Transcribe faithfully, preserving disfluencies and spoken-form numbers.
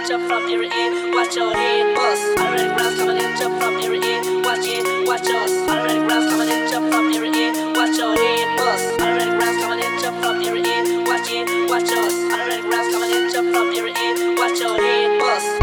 jump from here in. Watch your head bust. Already rounds coming in, jump from here in. Watch it, watch us. Already rounds coming in, jump from here in. Watch your head bust. Already rounds coming in, jump from here in. Watch it, watch us. Already rounds coming in, jump from here in. Watch your head bust.